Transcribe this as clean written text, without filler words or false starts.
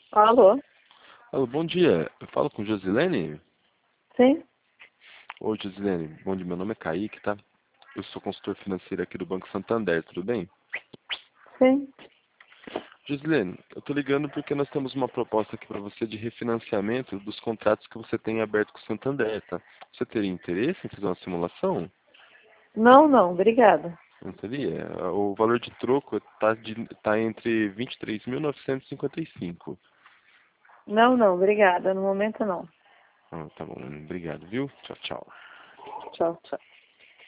Alô? Alô, bom dia. Eu falo com Josilene? Sim? Oi, Josilene. Bom dia, meu nome é Kaique, tá? Eu sou consultor financeiro aqui do Banco Santander, tudo bem? Sim. Josilene, eu tô ligando porque nós temos uma proposta aqui para você de refinanciamento dos contratos que você tem aberto com o Santander, tá? Você teria interesse em fazer uma simulação? Não, não, obrigada. Não teria? O valor de troco tá entre 23.955. Não, não, obrigada. No momento não. Ah, tá bom, obrigado, viu? Tchau, tchau. Tchau, tchau.